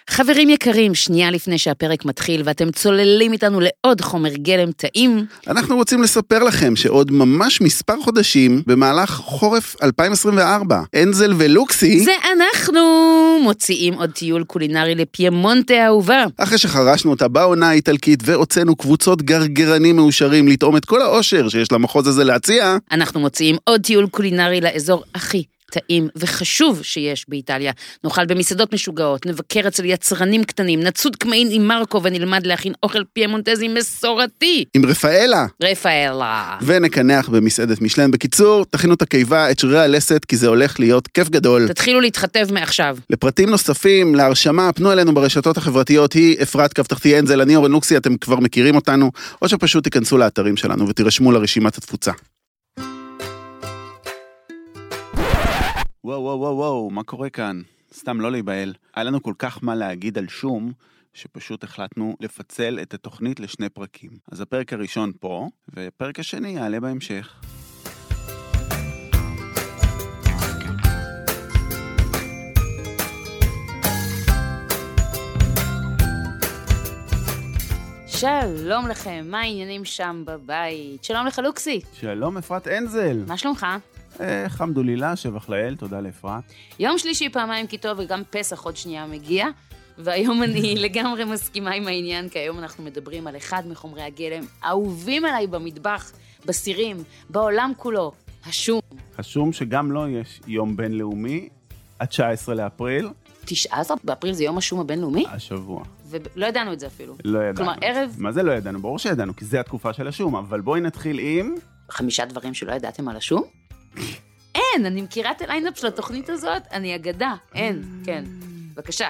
חברים יקרים, שנייה לפני שהפרק מתחיל ואתם צוללים איתנו לעוד חומר גלם טעים. אנחנו רוצים לספר לכם שעוד ממש מספר חודשים במהלך חורף 2024, אנזל ולוקסי זה אנחנו מוציאים עוד טיול קולינרי לפיימונטה האהובה. אחרי שחרשנו אותה בעונה האיטלקית והוצאנו קבוצות גרגרנים מאושרים לטעום את כל האושר שיש למחוז הזה להציע, אנחנו מוציאים עוד טיול קולינרי לאזור הכי טעים וחשוב שיש באיטליה. נאכל במסעדות משוגעות, נבקר אצל יצרנים קטנים, נצוד קמעין עם מרקו ונלמד להכין אוכל פיימונטזי מסורתי. עם רפאלה. ונקנח במסעדת משלן. בקיצור, תכינו את הקיבה, את שרירי הלסת, כי זה הולך להיות כיף גדול. תתחילו להתחתב מעכשיו. לפרטים נוספים, להרשמה, פנו אלינו ברשתות החברתיות, היא אפרת כפתחתי אנזל, אני אורן לוקסי, אתם כבר מכירים אותנו, או שפשוט תיכנסו לאתרים שלנו ותירשמו לרשימת התפוצה. וואו, מה קורה כאן? סתם לא להיבהל. היה לנו כל כך מה להגיד על שום, שפשוט החלטנו לפצל את התוכנית לשני פרקים. אז הפרק הראשון פה, והפרק השני יעלה בהמשך. שלום לכם, מה העניינים שם בבית? שלום לך לוקסי. שלום אפרת אנזל. מה שלומך? חמדולילה, שבח לאל, תודה לאפרת. יום שלישי פעמיים כי טוב וגם פסח עוד שנייה מגיע, והיום אני לגמרי מסכימה עם העניין, כי היום אנחנו מדברים על אחד מחומרי הגלם האהובים עליי במטבח, בסירים, בעולם כולו, השום. השום שגם לו יש יום בינלאומי, 19 לאפריל. 19 באפריל זה יום השום הבינלאומי? השבוע. ולא ידענו את זה אפילו. לא ידענו. כלומר, ערב... מה זה לא ידענו? ברור שידענו, כי זה התקופה של השום, אבל בואי נתחיל עם... 5 דברים שלא ידעתם על השום? אין, אני מכירה את הליינאפ של התוכנית הזאת, אני אגדה, אין, כן. בבקשה.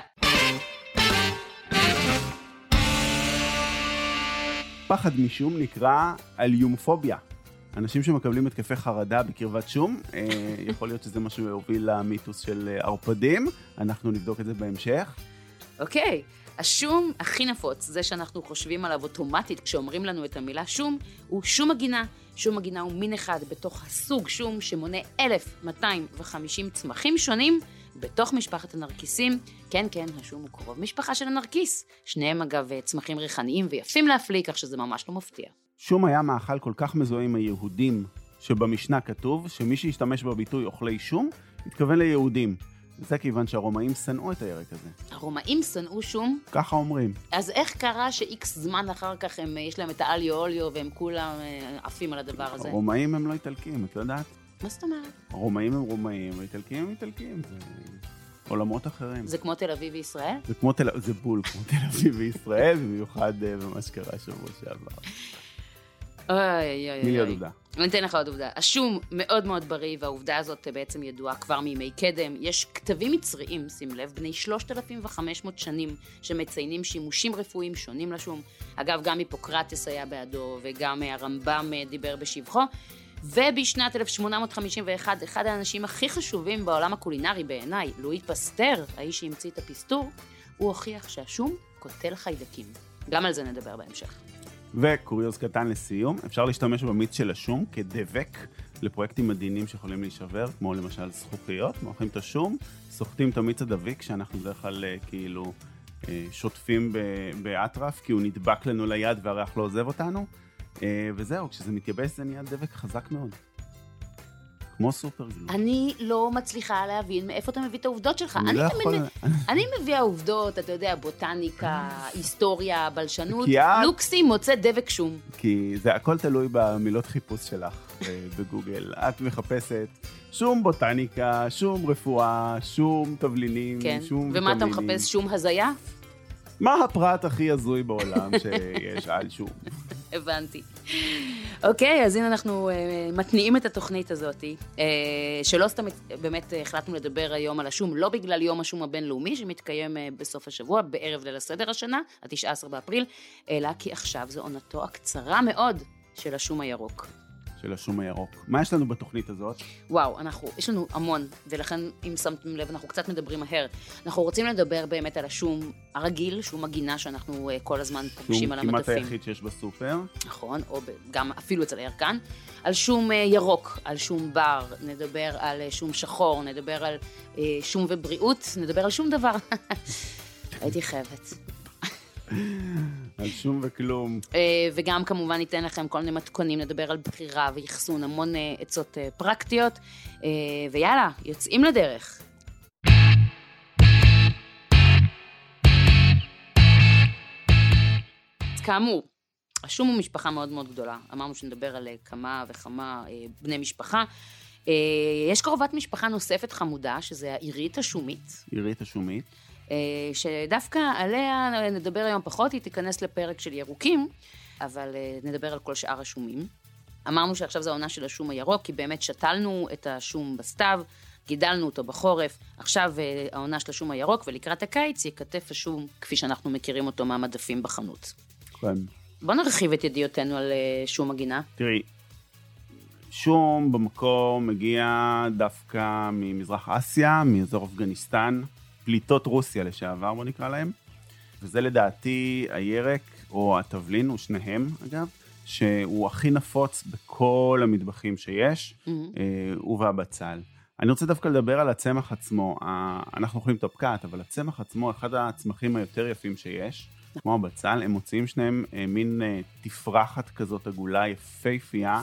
פחד משום נקרא אליומפוביה. אנשים שמקבלים התקפי חרדה בקרבת שום, יכול להיות שזה משהו יוביל למיתוס של ערפדים, אנחנו נבדוק את זה בהמשך. אוקיי, השום הכי נפוץ, זה שאנחנו חושבים עליו אוטומטית כשאומרים לנו את המילה שום, הוא שום הגינה. שום הגינה הוא מין אחד בתוך הסוג שום שמונה 1,250 צמחים שונים בתוך משפחת הנרקיסים. כן, השום הוא קרוב משפחה של הנרקיס. שניהם אגב צמחים ריחניים ויפים להפליא, כך שזה ממש לא מפתיע. שום היה מאכל כל כך מזוהה עם היהודים, שבמשנה כתוב שמי שהשתמש בביטוי אוכלי שום, התכוון ליהודים. זה כיוון שהרומאים שנאו את הירק הזה. הרומאים שנאו שום? ככה אומרים. אז איך קרה שאיקס זמן אחר כך יש להם את האליו אוליו והם כולם עפים על הדבר הזה? הרומאים הם לא איטלקים, את יודעת? מה זאת אומרת? הרומאים הם רומאים, האיטלקים הם איטלקים. זה עולמות אחרים. זה כמו תל אביב וישראל? זה בול כמו תל אביב וישראל, במיוחד במה שקרה שבוע שעבר. אוי. מי עוד עובדה? אני אתן לך עוד עובדה. השום מאוד מאוד בריא, והעובדה הזאת בעצם ידועה כבר מימי קדם. יש כתבים מצריים, שים לב, בני 3,500 שנים, שמציינים שימושים רפואיים שונים לשום. אגב, גם היפוקרטס היה בעדו, וגם הרמב"ם דיבר בשבחו. ובשנת 1851, אחד האנשים הכי חשובים בעולם הקולינרי בעיניי, לואי פסטר, האיש שהמציא את הפסטור, הוא הוכיח שהשום קוטל חיידקים. גם על זה נדבר בהמשך. וקוריוז קטן לסיום, אפשר להשתמש במיץ של השום כדבק לפרויקטים מדהימים שיכולים להישבר, כמו למשל זכוכיות, מורחים את השום, סוחטים את המיץ הדביק, שאנחנו בדרך כלל כאילו שוטפים באטרף, כי הוא נדבק לנו ליד והריח לא עוזב אותנו, וזהו, כשזה מתייבש זה נהיה דבק חזק מאוד. כמו סופר גלו. אני לא מצליחה להבין מאיפה אתה מביא את העובדות שלך. אני מביאה עובדות, אתה יודע, בוטניקה, היסטוריה, בלשנות. לוקסי מוצא דבק שום. כי זה הכל תלוי במילות חיפוש שלך בגוגל. את מחפשת שום בוטניקה, שום רפואה, שום תבלינים, שום ויטמינים. ומה אתה מחפש? שום הזיה? מה הפרט הכי הזוי בעולם שיש על שום? הבנתי. אוקיי, אז הנה אנחנו מתניעים את התוכנית הזאת, שלא סתם באמת החלטנו לדבר היום על השום, לא בגלל יום השום הבינלאומי, שמתקיים בסוף השבוע, בערב ליל הסדר השנה, ה-19 באפריל, אלא כי עכשיו זו עונתו הקצרה מאוד של השום הירוק. של השום הירוק. מה יש לנו בתוכנית הזאת? וואו, יש לנו המון, ולכן אם שמתם לב, אנחנו קצת מדברים מהר. אנחנו רוצים לדבר באמת על השום הרגיל, שום הגינה שאנחנו כל הזמן פוגשים על המדפים. שום כמעט היחיד שיש בסופר. נכון, או גם אפילו אצל הירקן. על שום ירוק, על שום בר, נדבר על שום שחור, נדבר על שום ובריאות, נדבר על שום דבר. הייתי חייבת. על שום וכלום. וגם כמובן ניתן לכם כל מיני מתכונים לדבר על בחירה ויחסון, המון עצות פרקטיות, ויאללה, יוצאים לדרך. אז כאמור, השום הוא משפחה מאוד מאוד גדולה. אמרנו שנדבר על כמה וכמה בני משפחה. יש קרובת משפחה נוספת חמודה, שזה העירית השומית. עירית השומית. שדווקא עליה נדבר היום פחות, היא תיכנס לפרק של ירוקים, אבל נדבר על כל שאר השומים. אמרנו שעכשיו זה העונה של השום הירוק, כי באמת שתלנו את השום בסתיו, גידלנו אותו בחורף, עכשיו העונה של השום הירוק, ולקראת הקיץ יקטף השום כפי שאנחנו מכירים אותו מהמדפים בחנות. כן. בוא נרחיב את ידיעותינו על שום הגינה. תראי, שום במקור מגיע דווקא ממזרח אסיה, מאזור אפגניסטן, פליטות רוסיה לשעבר, בוא נקרא להם, וזה לדעתי הירק או התבלין, או שניהם אגב, שהוא הכי נפוץ בכל המטבחים שיש, ובבצל. אני רוצה דווקא לדבר על הצמח עצמו, אנחנו אוכלים טופקת, אבל הצמח עצמו, אחד הצמחים היותר יפים שיש, כמו הבצל, הם מוצאים שניהם מין תפרחת כזאת עגולה יפהפייה,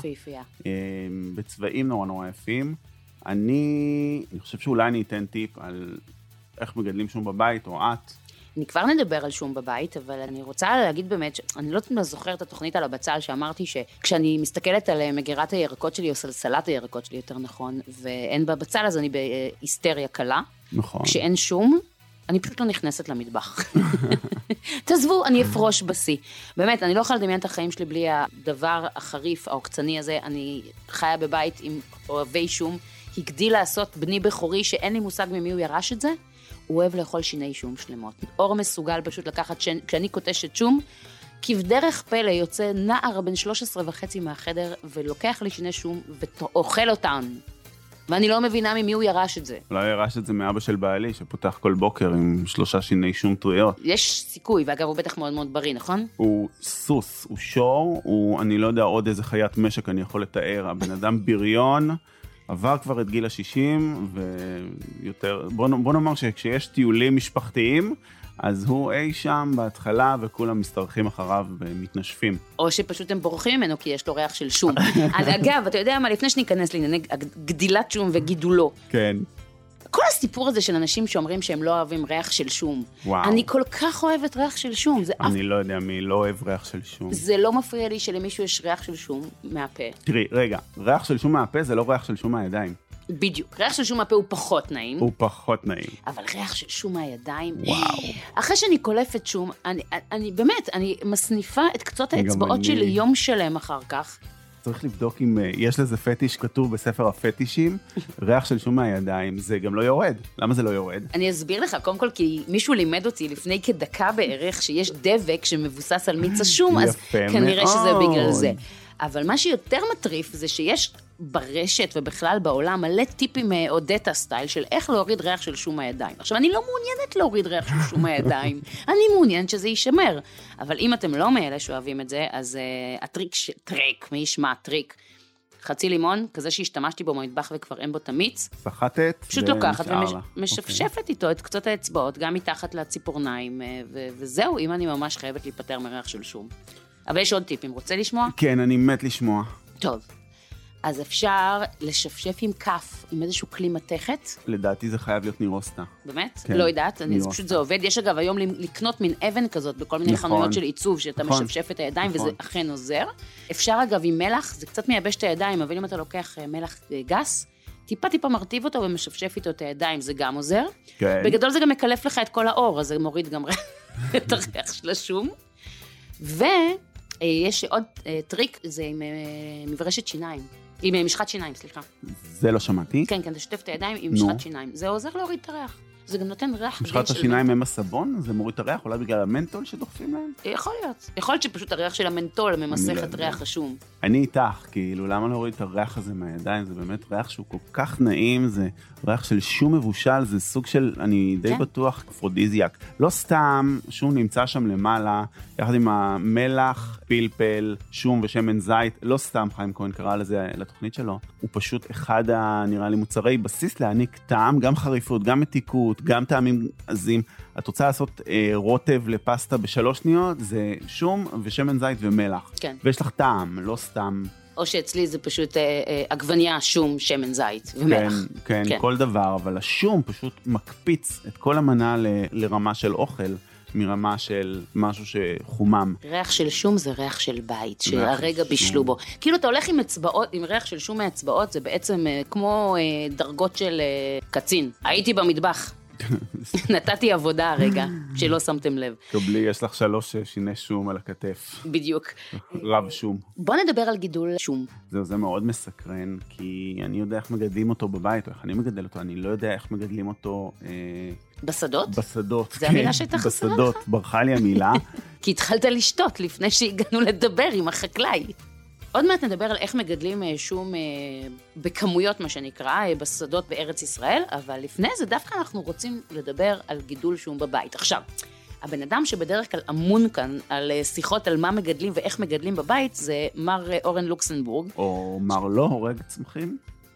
בצבעים נורא נורא יפים. אני חושב שאולי אני אתן טיפ על איך מגדלים שום בבית, או את. אני כבר נדבר על שום בבית, אבל אני רוצה להגיד באמת, אני לא זוכרת את התוכנית על הבצל, שאמרתי שכשאני מסתכלת על מגירת הירקות שלי, או סלסלת הירקות שלי יותר נכון, ואין בבצל, אז אני בהיסטריה קלה. נכון. כשאין שום, אני פשוט לא נכנסת למטבח. תעזבו, אני אפרוש בסי. באמת, אני לא יכולה לדמיין את החיים שלי בלי הדבר החריף, העוקצני הזה. אני חיה בבית עם אוהבי שום, הגדיל לעשות בני בכורי, שאין לי מושג ממי הוא ירש את זה, הוא אוהב לאכול שיני שום שלמות. אור מסוגל פשוט לקחת כשאני קוטשת שום, כבדרך פלא יוצא נער בן 13.5 מהחדר, ולוקח לי שיני שום ואוכל אותן. ואני לא מבינה ממי הוא ירש את זה. אולי ירש את זה מאבא של בעלי, שפותח כל בוקר עם 3 שיני שום טריות. יש סיכוי, ואגב הוא בטח מאוד מאוד בריא, נכון? הוא סוס, הוא שור, אני לא יודע עוד איזה חיית משק אני יכול לתאר. הבן אדם בריון, עבר כבר את גיל ה-60, ויותר, בוא נאמר שכשיש טיולים משפחתיים, אז הוא אי שם בהתחלה, וכולם מסתרחים אחריו ומתנשפים. או שפשוט הם בורחים ממנו, כי יש לו ריח של שום. אז אגב, אתה יודע מה, לפני שניכנס לענייני גדילת שום וגידולו. כן. כל הסיפור הזה של אנשים שאומרים שהם לא אוהבים ריח של שום. וואו. אני כל כך אוהבת ריח של שום. אני לא יודע מי לא אוהב ריח של שום. זה לא מפריע לי שלמישהו יש ריח של שום מהפה. תראי, רגע, ריח של שום מהפה זה לא ריח של שום מהידיים. בדיוק. ריח של שום מהפה הוא פחות נעים. הוא פחות נעים. אבל ריח של שום מהידיים... וואו. אחרי שאני קולפת שום, אני באמת, אני מסניפה את קצות האצבעות שלי יום שלם אחר כך. צריך לבדוק אם יש לזה פטיש כתוב בספר הפטישים, ריח של שום מהידיים, זה גם לא יורד. למה זה לא יורד? אני אסביר לך, קודם כל, כי מישהו לימד אותי לפני כדקה בערך, שיש דבק שמבוסס על מיץ השום, אז כנראה שזה בגלל זה. אבל מה שיותר מטריף זה שיש ברשת ובכלל בעולם מלא טיפים אודטה סטייל של איך להוריד ריח של שום הידיים. עכשיו, אני לא מעוניינת להוריד ריח של שום הידיים, אני מעוניינת שזה יישמר. אבל אם אתם לא מאלה שאוהבים את זה, אז טריק, מי ישמע טריק, חצי לימון, כזה שהשתמשתי בו במטבח וכבר אין בו תמיץ. סחטת. פשוט לוקחת ומשפשפת איתו את קצות האצבעות, גם מתחת לציפורניים, וזהו, אם אני ממש חייבת להיפטר מריח של שום. אבל יש עוד טיפים, רוצה לשמוע? כן, אני מת לשמוע. טוב. אז אפשר לשפשף עם כף, עם איזשהו כלי מתכת. לדעתי זה חייב להיות נירוסטה. באמת? כן. לא יודעת, פשוט זה עובד. יש אגב היום לקנות מין אבן כזאת בכל מיני חנויות של עיצוב, שאתה משפשף את הידיים, וזה אכן עוזר. אפשר אגב עם מלח, זה קצת מייבש את הידיים, אבל אם אתה לוקח מלח גס, טיפה מרטיב אותו ומשפשף איתו את הידיים, זה גם עוזר. כן. בגדול זה גם מקלף לך את כל האור, אז זה מוריד גם את הריח של השום. ויש עוד טריק, זה עם מברשת שיניים. עם משחת שיניים, סליחה. זה לא שמעתי. כן, כן, תשטף את הידיים עם משחת שיניים. זה עוזר להוריד את הריח. זה גם נותן ריח. משחת השיניים הם הסבון? זה מוריד את הריח? אולי בגלל המנטול שדוחפים להם? יכול להיות. יכול להיות שפשוט הריח של המנטול ממסך את ריח השום. אני איתך, כאילו, למה להוריד את הריח הזה מהידיים? זה באמת ריח שהוא כל כך נעים, זה ריח של שום מבושל, זה סוג של, אני די בטוח, אפרודיזיאק. לא סתם, שום נמצא שם למעלה, יחד עם המלח, פלפל, שום ושמן זית, לא סתם חיים כהן קרא לזה לתוכנית שלו. הוא פשוט אחד, נראה לי, מוצרי בסיס להעניק טעם, גם חריפות, גם מתיקות, גם טעמים עזים. את רוצה לעשות רוטב לפסטה ב3 שניות, זה שום ושמן זית ומלח. כן. ויש לך טעם, לא סתם. או שאצלי זה פשוט עגבניה, שום, שמן זית ומלח. כן, כל דבר, אבל השום פשוט מקפיץ את כל המנה לרמה של אוכל, מרמה של משהו שחומם. ריח של שום זה ריח של בית, שהרגע בישלו בו. כאילו אתה הולך עם אצבעות, עם ריח של שום מהאצבעות, זה בעצם כמו דרגות של קצין. הייתי במטבח. נתתי עבודה הרגע, שלא שמתם לב. קבלי, יש לך 3 שיני שום על הכתף. בדיוק. רב שום. בוא נדבר על גידול שום. זה מאוד מסקרן, כי אני יודע איך מגדלים אותו בבית, או איך אני מגדל אותו, אני לא יודע איך מגדלים אותו... בשדות? בשדות, זה המילה שהייתה חסרה לך? בשדות, ברחה לי המילה. כי התחלת לשתות לפני שהגענו לדבר עם החקלאי. עוד מעט נדבר על איך מגדלים שום בכמויות, מה שנקרא, בשדות בארץ ישראל, אבל לפני זה דווקא אנחנו רוצים לדבר על גידול שום בבית. עכשיו, הבן אדם שבדרך כלל אמון כאן על שיחות על מה מגדלים ואיך מגדלים בבית, זה מר אורן לוקסנבורג. או מר לא הורג צמחים.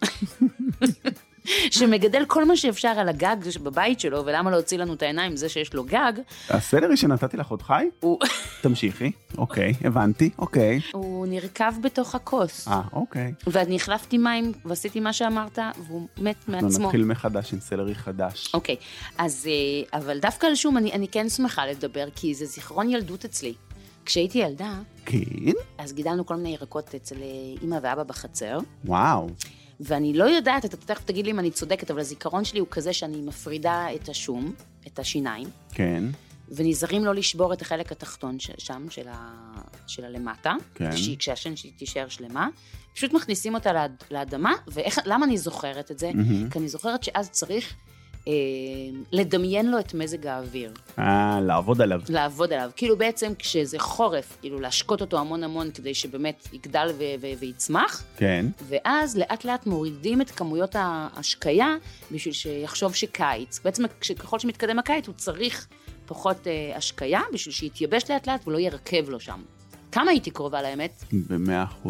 שמגדל כל מה שאפשר על הגג בבית שלו, ולמה לא הוציא לנו את העיניים זה שיש לו גג. הסלרי שנתתי לך עוד חי? תמשיכי. אוקיי, הבנתי, אוקיי. הוא נרכב בתוך הכוס. אוקיי. ואני החלפתי מים ועשיתי מה שאמרת, והוא מת מעצמו. אנחנו נתחיל מחדש עם סלרי חדש. אוקיי, אז, אבל דווקא על שום אני כן שמחה לדבר, כי זה זיכרון ילדות אצלי. כשהייתי ילדה, כן? אז גידלנו כל מיני ירקות אצל אמא ואבא בחצר. וואו. ואני לא יודעת, אתה תכף תגיד לי אם אני צודקת, אבל הזיכרון שלי הוא כזה שאני מפרידה את השום, את השיניים. כן. ונזהרים לא לשבור את החלק התחתון שם, של הלמטה. כן. כשהשן שלי תישאר שלמה. פשוט מכניסים אותה לאדמה, ולמה אני זוכרת את זה? כי אני זוכרת שאז צריך לדמיין לו את מזג האוויר. לעבוד עליו. לעבוד עליו. כאילו בעצם כשזה חורף, כאילו להשקות אותו המון המון כדי שבאמת יגדל ויצמח. כן. ואז לאט לאט מורידים את כמויות ההשקיה בשביל שיחשוב שקיץ. בעצם ככל שמתקדם הקיץ הוא צריך פחות השקיה בשביל שיתייבש לאט לאט ולא ירכב לו שם. כמה הייתי קרובה לאמת? ב100%.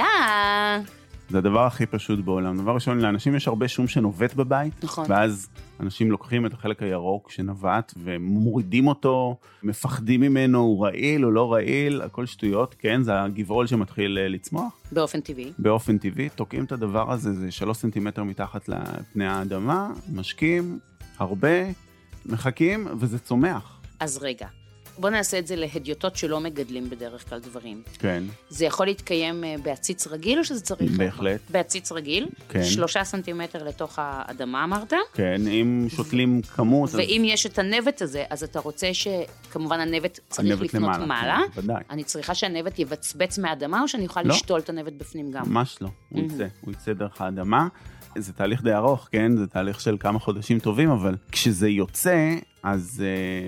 זה הדבר הכי פשוט בעולם. דבר ראשון, לאנשים יש הרבה שום שנובט בבית. נכון. ואז אנשים לוקחים את החלק הירוק שנובט ומורידים אותו, מפחדים ממנו, הוא רעיל או לא רעיל, הכל שטויות, כן? זה הגבעול שמתחיל לצמוח. באופן טבעי. באופן טבעי, תוקעים את הדבר הזה, זה 3 סנטימטר מתחת לפני האדמה, משקים, הרבה, מחכים, וזה צומח. אז רגע. בוא נעשה את זה להדיוטות שלא מגדלים בדרך כלל דברים. כן. זה יכול להתקיים בעציץ רגיל, או שזה צריך? בהחלט. בעציץ רגיל? כן. 3 סנטימטר לתוך האדמה, אמרת? כן, אם שותלים כמות... ואם יש את הנבט הזה, אז אתה רוצה שכמובן הנבט צריך לפנות מעלה. כן, ודאי. אני צריכה שהנבט יבצבץ מהאדמה, או שאני אוכל לשתול את הנבט בפנים גם? ממש לא. הוא יצא דרך האדמה. זה תהליך די ארוך, כן? זה תהליך של כמה חודשים טובים, אבל כשזה יוצא, אז...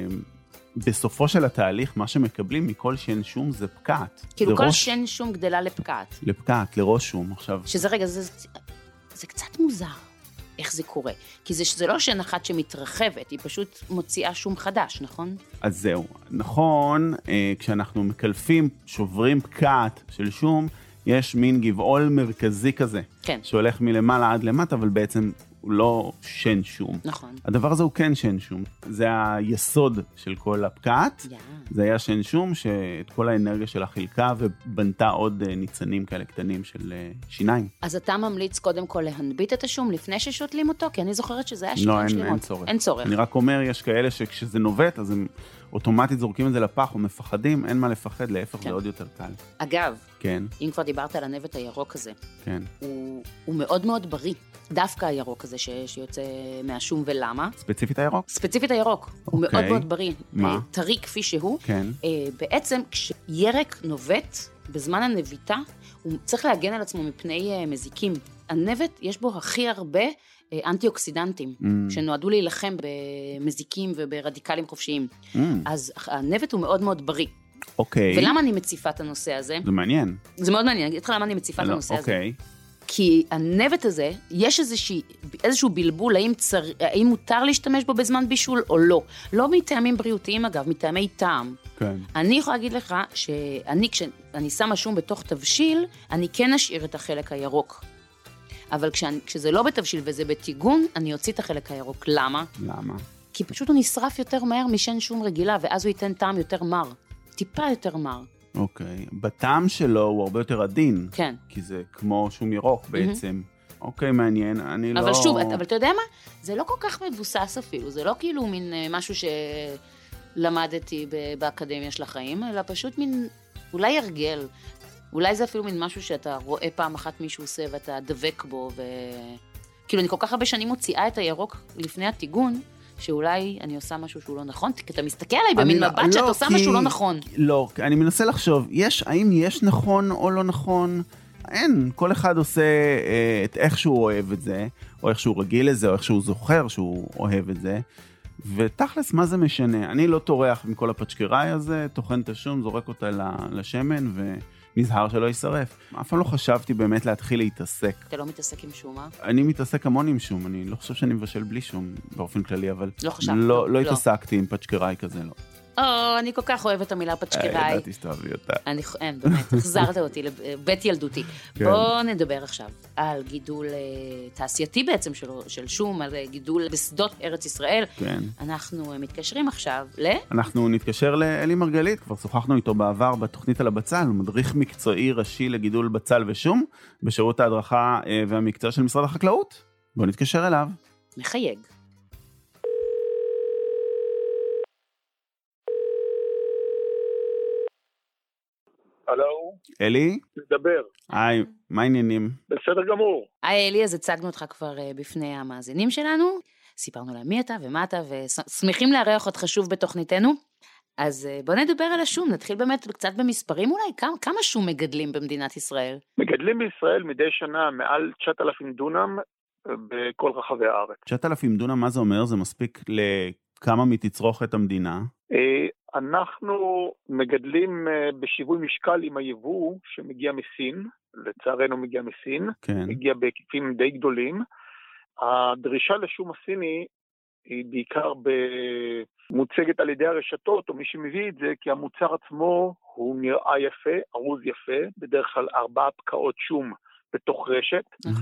בסופו של התהליך, מה שמקבלים מכל שן שום זה פקעת. כאילו כל שן שום גדלה לפקעת. לפקעת, לראש שום. עכשיו... שזה רגע, זה קצת מוזר איך זה קורה. כי זה לא שן אחת שמתרחבת, היא פשוט מוציאה שום חדש, נכון? אז זהו. נכון, כשאנחנו מקלפים, שוברים פקעת של שום, יש מין גבעול מרכזי כזה. כן. שהולך מלמעלה עד למטה, אבל בעצם... הוא לא שן שום. נכון. הדבר הזה הוא כן שן שום. זה היסוד של כל הפקעת. זה היה שן שום שאת כל האנרגיה שלה חילקה ובנתה עוד ניצנים כאלה קטנים של שיניים. אז אתה ממליץ קודם כל להנביט את השום לפני ששותלים אותו? כי אני זוכרת שזה היה שנים שלמות. לא, אין צורך. אין צורך. אני רק אומר, יש כאלה שכשזה נובט, אז הם אוטומטית זורקים את זה לפח או מפחדים, אין מה לפחד, להפך זה עוד יותר קל. אגב, כן. אם כבר דיברת על הנבט הירוק הזה, כן. הוא מאוד מאוד בריא. דווקא הירוק הזה שיוצא מהשום, ולמה? ספציפית הירוק? ספציפית הירוק. הוא מאוד מאוד בריא. מה? טרי כפי שהוא. כן. בעצם כשירק נובט, בזמן הנביטה, הוא צריך להגן על עצמו מפני מזיקים. הנבט יש בו הכי הרבה אנטי-אוקסידנטים, שנועדו להילחם במזיקים וברדיקלים חופשיים. אז הנבט הוא מאוד מאוד בריא. אוקיי. ולמה אני מציפה את הנושא הזה? זה מעניין. זה מאוד מעניין, אני אגיד לך למה אני מציפה את הנושא הזה. אוקיי. כי הנבט הזה, יש איזשהו בלבול, האם מותר להשתמש בו בזמן בישול או לא. לא מטעמים בריאותיים אגב, מטעמי טעם. כן. אני יכולה להגיד לך כשאני שמה שום בתוך תבשיל, אני כן אשאיר את החלק הירוק. אבל כשזה לא בתבשיל וזה בטיגון, אני אוציא את החלק הירוק. למה? למה? כי פשוט הוא נשרף יותר מהר משן שום רגילה, ואז הוא ייתן טעם יותר מר, טיפה יותר מר. אוקיי, בטעם שלו הוא הרבה יותר עדין. כן. כי זה כמו שום ירוק בעצם. אוקיי, מעניין, אני לא... אבל שוב, אבל אתה יודע מה? זה לא כל כך מבוסס אפילו, זה לא כאילו מין משהו שלמדתי באקדמיה של החיים, אלא פשוט מין, אולי הרגל. אולי זה אפילו מין משהו שאתה רואה פעם אחת מישהו עושה ואתה דבק בו, כאילו אני כל כך הרבה שנים מוציאה את הירוק לפני הטיגון, שאולי אני עושה משהו שהוא לא נכון, כי אתה מסתכל עליי במין מבט שאתה עושה משהו לא נכון. לא, אני מנסה לחשוב, האם יש נכון או לא נכון? אין, כל אחד עושה את איך שהוא אוהב את זה, או איך שהוא רגיל לזה, או איך שהוא זוכר שהוא אוהב את זה, ותכלס מה זה משנה? אני לא טורח מכל הפצ'קראי הזה, טוחן את השום, זורק אותה לשמן, ונזהר שלא יישרף. אף פעם לא חשבתי באמת להתחיל להתעסק. אתה לא מתעסק עם שום, אה? אני מתעסק המון עם שום, אני לא חושב שאני מבשל בלי שום באופן כללי, אבל לא חשבתי. לא התעסקתי עם פצ'קראי כזה, לא. אני כל כך אוהבת את המילה פצ'קראי. ידעתי שתאהבי אותה. אין, באמת, החזרת אותי לבית ילדותי. בואו נדבר עכשיו על גידול תעשייתי בעצם של שום, על גידול בשדות ארץ ישראל. כן. אנחנו מתקשרים עכשיו אנחנו נתקשר לאלי מרגלית, כבר שוחחנו איתו בעבר בתוכנית על הבצל, הוא מדריך מקצועי ראשי לגידול בצל ושום, בשירות ההדרכה והמקצוע של משרד החקלאות. בואו נתקשר אליו. מחייג. הלו? אלי? נדבר. היי, מה העניינים? בסדר גמור. היי אלי, אז הצגנו אותך כבר בפני המאזינים שלנו, סיפרנו להם מי אתה ומה אתה, ושמחים לארח אותך שוב בתוכניתנו. אז בוא נדבר על השום, נתחיל באמת קצת במספרים אולי, כמה שום מגדלים במדינת ישראל? מגדלים בישראל מדי שנה מעל 9,000 דונם בכל רחבי הארץ. 9,000 דונם, מה זה אומר? זה מספיק לכמה מתצרוכת המדינה? אנחנו מגדלים בשיווי משקל עם היבוא שמגיע מסין, לצערנו מגיע מסין, כן. מגיע בהיקפים די גדולים. הדרישה לשום הסיני היא בעיקר מוצגת על ידי הרשתות, או מי שמביא את זה, כי המוצר עצמו הוא נראה יפה, ארוז יפה, בדרך כלל 4 פקעות שום בתוך רשת,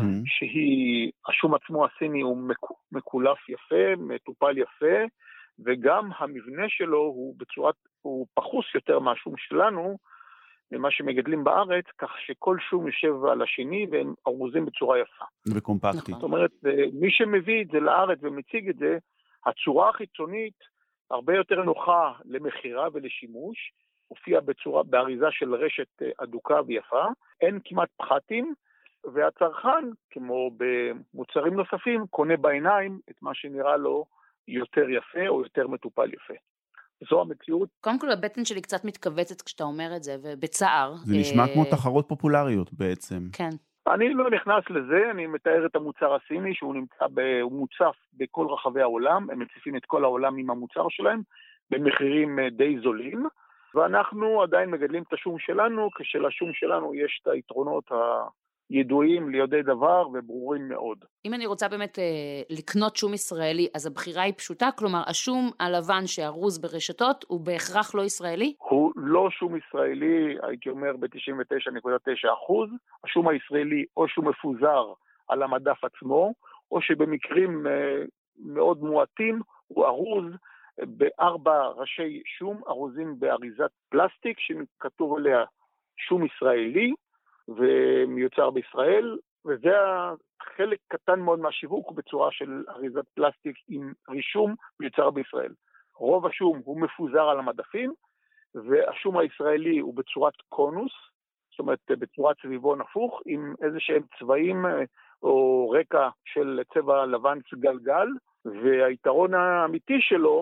השום עצמו הסיני הוא מקולף יפה, מטופל יפה, וגם המבנה שלו הוא פחוס יותר מהשום שלנו, ממה שמגדלים בארץ, כך שכל שום יושב על השני, והם ארוזים בצורה יפה. וקומפקטי. זאת אומרת, מי שמביא את זה לארץ ומציג את זה, הצורה החיצונית הרבה יותר נוחה למחירה ולשימוש, הופיע באריזה של רשת אדוקה ויפה, אין כמעט פחתים, והצרכן, כמו במוצרים נוספים, קונה בעיניים את מה שנראה לו יותר יפה או יותר מטופל יפה. זו המציאות. קודם כל הבטן שלי קצת מתכווצת כשאתה אומר את זה, ובצער. זה נשמע כמו תחרות פופולריות בעצם. כן. אני לא נכנס לזה, אני מתאר את המוצר הסיני, שהוא מוצף בכל רחבי העולם, הם מציפים את כל העולם עם המוצר שלהם, במחירים די זולים, ואנחנו עדיין מגדלים את השום שלנו, כשלשום שלנו יש את היתרונות ידועים ליודעי דבר וברורים מאוד. אם אני רוצה באמת לקנות שום ישראלי, אז הבחירה היא פשוטה, כלומר השום הלבן שארוז ברשתות הוא בהכרח לא ישראלי? הוא לא שום ישראלי, הייתי אומר ב-99.9%, השום הישראלי או שהוא מפוזר על המדף עצמו, או שבמקרים מאוד מועטים הוא ארוז ב4 ראשי שום, ארוזים באריזת פלסטיק שכתוב עליה שום ישראלי, ומיוצר בישראל, וזה חלק קטן מאוד מהשיווק בצורה של אריזת פלסטיק עם רישום מיוצר בישראל. רוב השום הוא מפוזר על המדפים, והשום הישראלי הוא בצורת קונוס, זאת אומרת בצורת סביבון הפוך, עם איזה שהם צבעים או רקע של צבע לבן גלגל, והיתרון האמיתי שלו,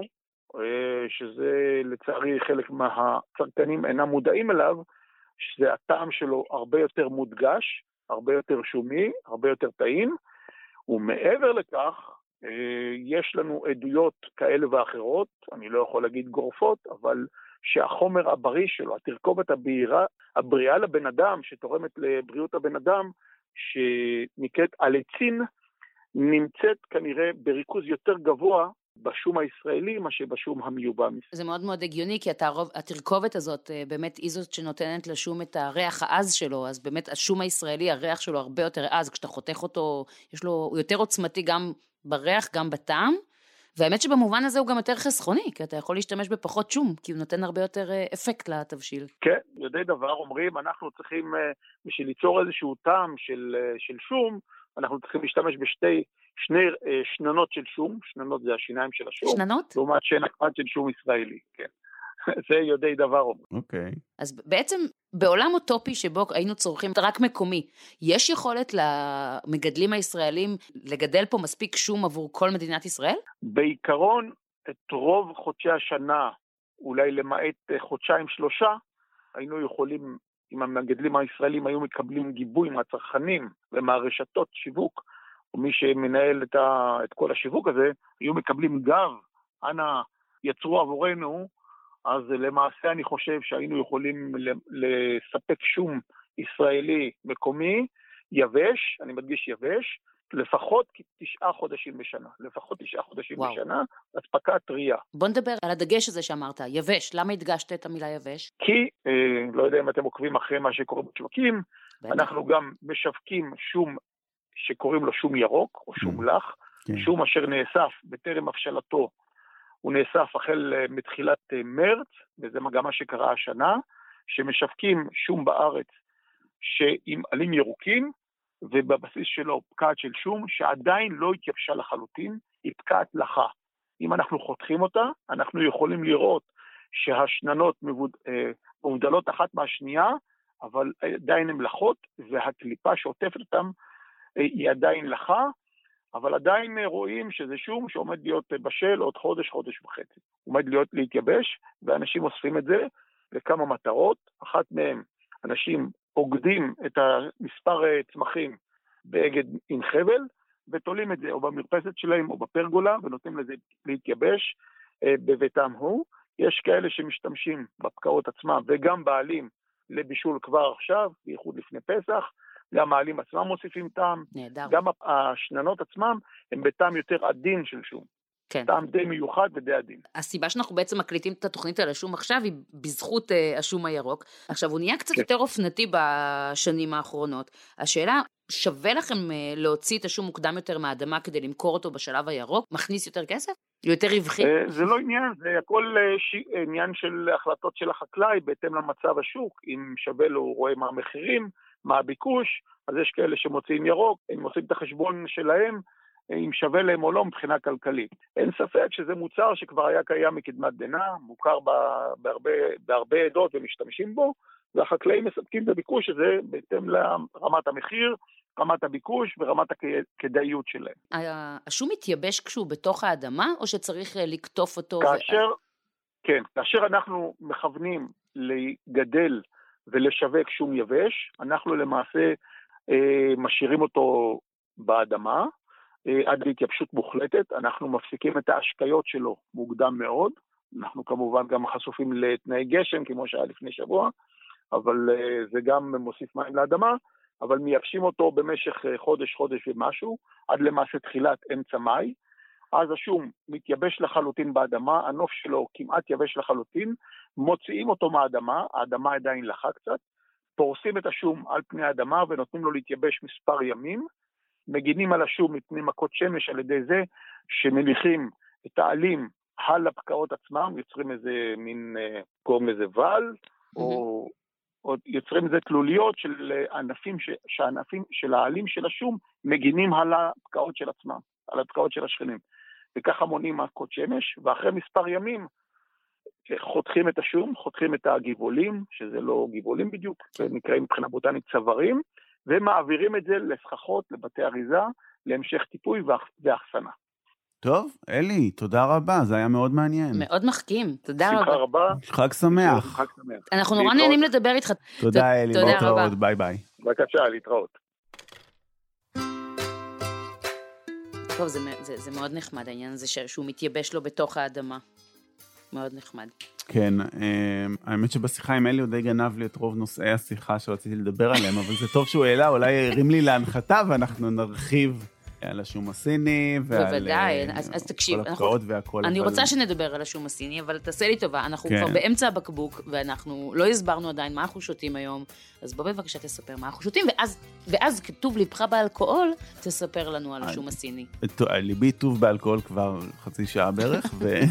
שזה לצערי חלק מהצרכנים אינם מודעים אליו, שזה הטעם שלו הרבה יותר מודגש, הרבה יותר שומי, הרבה יותר טעים, ומעבר לכך, יש לנו עדויות כאלה ואחרות, אני לא יכול להגיד גורפות, אבל שהחומר הבריא שלו, התרכובת הבריאה לבן אדם, שתורמת לבריאות הבן אדם, שנקראת אלצין, נמצאת כנראה בריכוז יותר גבוה, בשום הישראלי, מה שבשום המיובא. זה מאוד מאוד הגיוני, כי התרכובת הזאת באמת היא זאת שנותנת לשום את הריח העז שלו, אז באמת השום הישראלי, הריח שלו הרבה יותר עז, כשאתה חותך אותו, הוא יותר עוצמתי גם בריח, גם בטעם, והאמת שבמובן הזה הוא גם יותר חסכוני, כי אתה יכול להשתמש בפחות שום, כי הוא נותן הרבה יותר אפקט לתבשיל. כן, יודעי דבר אומרים, אנחנו צריכים, בשביל ליצור איזשהו טעם של שום, אנחנו צריכים להשתמש שני שננות של שום, שננות זה השיניים של השום. שננות? לעומת שן אחד של שום ישראלי, כן. זה יודעי דבר אומרים. אוקיי. אז בעצם בעולם אוטופי שבו היינו צורכים רק מקומי, יש יכולת למגדלים הישראלים לגדל פה מספיק שום עבור כל מדינת ישראל? בעיקרון, את רוב חודשי השנה, אולי למעט חודשיים-שלושה, היינו יכולים, אם המגדלים הישראלים היו מקבלים גיבוי מהצרכנים ומהרשתות שיווק, או מי שמנהל את כל השיווק הזה, היו מקבלים גב, אנא יצרו עבורנו, אז למעשה אני חושב שהיינו יכולים לספק שום ישראלי מקומי, יבש, אני מדגיש יבש, לפחות 9 חודשים בשנה. לפחות 9 חודשים וואו. בשנה, אספקה טריה. בוא נדבר על הדגש הזה שאמרת, יבש. למה הדגשת את המילה יבש? כי, לא יודע אם אתם עוקבים אחרי מה שקורה בשווקים, בטח. אנחנו גם משווקים שום שקוראים לו שום ירוק, או שום לח, כן. שום אשר נאסף בטרם הבשלתו, הוא נאסף החל מתחילת מרץ, וזה גם מה שקרה השנה, שמשווקים שום בארץ עם עלים ירוקים, ובבסיס שלו פקעת של שום, שעדיין לא התייבשה לחלוטין, היא פקעת לחה. אם אנחנו חותכים אותה, אנחנו יכולים לראות שהשננות מבודלות אחת מהשנייה, אבל עדיין הן לחות, והקליפה שעוטפת אותם היא עדיין לחה, אבל עדיין רואים שזה שום שעומד להיות בשל עוד חודש, חודש וחצי. עומד להתייבש, ואנשים אוספים את זה לכמה מטרות. אחת מהם, אנשים עוגדים את המספר צמחים באגד עם חבל, ותולים את זה או במרפסת שלהם או בפרגולה, ונותנים לזה להתייבש בביתם הוא. יש כאלה שמשתמשים בפקעות עצמם, וגם בעלים לבישול כבר עכשיו, בייחוד לפני פסח, גם העלים עצמם מוסיפים טעם, נהדר. גם השננות עצמם הם בטעם יותר עדין של שום. כן. טעם די מיוחד ודי עדין. הסיבה שאנחנו בעצם מקליטים את התוכנית על השום עכשיו היא בזכות השום הירוק. עכשיו הוא נהיה קצת יותר אופנתי בשנים האחרונות. השאלה, שווה לכם להוציא את השום מוקדם יותר מהאדמה כדי למכור אותו בשלב הירוק? מכניס יותר כסף? יותר רווחי? זה לא עניין, זה הכל עניין של החלטות של החקלאי בהתאם למצב השוק. אם שווה לו, הוא רואה מה המחירים, מה הביקוש, אז יש כאלה שמוציאים ירוק, הם עושים את החשבון שלהם, אם שווה להם או לא מבחינה כלכלית. אין ספק שזה מוצר שכבר היה קיים מקדמת דנא, מוכר בהרבה עדות ומשתמשים בו, והחקלאים מספקים את הביקוש הזה בהתאם לרמת המחיר, רמת הביקוש ורמת הכדאיות שלהם. השום מתייבש כשהוא בתוך האדמה, או שצריך לקטוף אותו? כאשר אנחנו מכוונים לגדל ולשווק שום יבש, אנחנו למעשה משאירים אותו באדמה, עד להתייבשות מוחלטת, אנחנו מפסיקים את ההשקיות שלו מוקדם מאוד, אנחנו כמובן גם חשופים לתנאי גשם, כמו שהיה לפני שבוע, אבל זה גם מוסיף מים לאדמה, אבל מייבשים אותו במשך חודש ומשהו, עד למעשה תחילת אמצע מאי, אז השום מתייבש לחלוטין באדמה, הנוף שלו כמעט יבש לחלוטין, מוציאים אותו מהאדמה, האדמה עדיין לחה קצת, פורסים את השום על פני האדמה ונותנים לו להתייבש מספר ימים, מגינים על השום מפני מכות שמש על ידי זה שמניחים את העלים על הפקעות עצמם, יוצרים איזה מין קוראים לזה ול, או יוצרים איזה תלוליות של ענפים, שהענפים של העלים של השום מגינים על הפקעות של עצמם, על הפקעות של השכנים. וככה מונעים מכות שמש, ואחרי מספר ימים חותכים את השום, חותכים את הגיבולים, שזה לא גיבולים בדיוק, נקראים מבחינה בוטנית צווארים, ומעבירים את זה לסככות, לבתי אריזה, להמשך טיפוי ואחסנה. טוב, אלי, תודה רבה, זה היה מאוד מעניין. מאוד מחכים, תודה רבה. שמחה רבה. חג שמח. חג שמח. אנחנו נורא נהנים לדבר איתך. תודה אלי, להתראות, ביי ביי. בבקשה, להתראות. טוב, זה מאוד נחמד, העניין הזה שהוא מתייבש לו בתוך האדמה. מאוד נחמד. כן, האמת שבשיחה עם אלי הוא די גנב לי את רוב נושאי השיחה שרציתי לדבר עליהם, אבל זה טוב שהוא העלה, אולי ירים לי להנחתה ואנחנו נרחיב על השום הסיני, ועל בוודאי, אז תקשיב, כל הפקעות והכל. אני רוצה שנדבר על השום הסיני, אבל תעשה לי טובה, אנחנו כבר באמצע הבקבוק, ואנחנו לא הסברנו עדיין מה אנחנו שותים היום, אז בוא בבקשה תספר מה אנחנו שותים, ואז כתוב ליבך באלכוהול, תספר לנו על השום הסיני. ליבי טוב באלכוהול כבר חצי שעה בערך,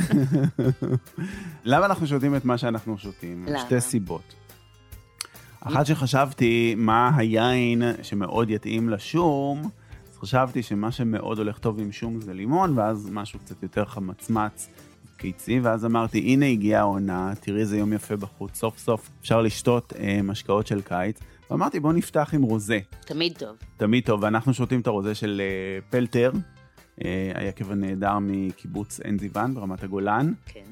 למה אנחנו שותים את מה שאנחנו שותים? שתי סיבות. אחת שחשבתי מה היין שמאוד יתאים לשום, אז חשבתי שמה שמאוד הולך טוב עם שום זה לימון, ואז משהו קצת יותר חמצמץ קיצי, ואז אמרתי, הנה הגיעה העונה, תראי איזה יום יפה בחוץ, סוף סוף אפשר לשתות משקאות של קיץ, ואמרתי בוא נפתח עם רוזה. תמיד טוב. תמיד טוב, ואנחנו שותים את הרוזה של פלטר, היקב הנהדר מקיבוץ עין זיוון ברמת הגולן. כן.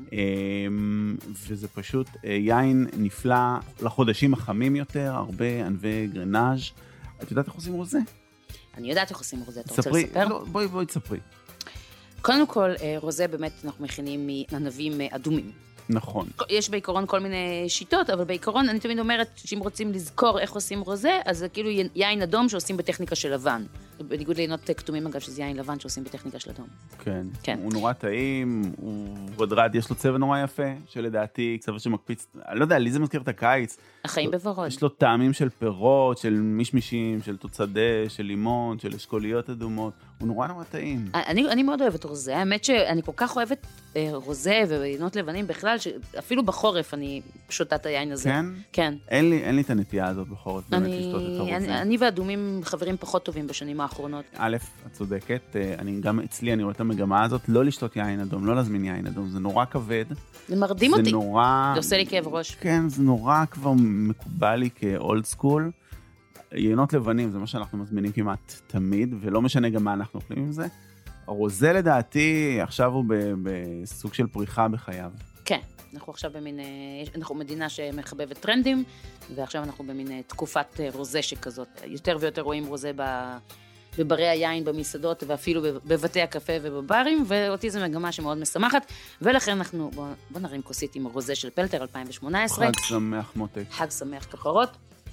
וזה פשוט יין נפלא לחודשים החמים יותר, הרבה ענבי גרנאז'. את יודעת איך עושים רוזה? אני יודעת איך עושים רוזה, אתה רוצה לספר? לא, בואי תספרי. קודם כל, רוזה באמת אנחנו מכינים מענבים אדומים. נכון. יש בעיקרון כל מיני שיטות, אבל בעיקרון אני תמיד אומרת שאם רוצים לזכור איך עושים רוזה, אז זה כאילו יין אדום שעושים בטכניקה של לבן. בניגוד לעינות כתומים, אגב, שזה יין לבן שעושים בטכניקה של אדום. כן. כן. הוא נורא טעים, הוא ורוד, יש לו צבע נורא יפה, שלדעתי צבע שמקפיץ, אני לא יודע, לי זה מזכיר את הקיץ. החיים בוורוד. יש לו טעמים של פירות, של מישמישים, של תוצדה, של לימון, של אשכוליות אדומות. הוא נורא נורא טעים. אני מאוד אוהבת רוזה. האמת שאני כל כך אוהבת רוזה ועינות לבנים בכלל, שאפילו בחורף אני שותה את היין הזה. כן? כן. אין לי את הנטייה הזאת בחורף, באמת לשתות את הרוזה. אני והאדומים חברים פחות טובים בשנים האחרונות. א', את צודקת, גם אצלי אני רואה את המגמה הזאת, לא לשתות יין אדום, לא להזמין יין אדום, זה נורא כבד. זה מרדים אותי. זה נורא... זה עושה לי כאב ראש. כן, זה נורא כבר מקובל לי כאולד סקול. יינות לבנים, זה מה שאנחנו מזמינים כמעט תמיד, ולא משנה גם מה אנחנו אוכלים עם זה. הרוזה לדעתי, עכשיו הוא בסוג של פריחה בחייו. כן, אנחנו עכשיו אנחנו מדינה שמחבבת טרנדים, ועכשיו אנחנו במין תקופת רוזה שכזאת. יותר ויותר רואים רוזה בברי היין, במסעדות, ואפילו בבתי הקפה ובברים, ואותי זו מגמה שמאוד משמחת, ולכן אנחנו, בוא נרים כוסית עם רוזה של פלטר 2018. חג שמח מותק. חג שמח כפרות.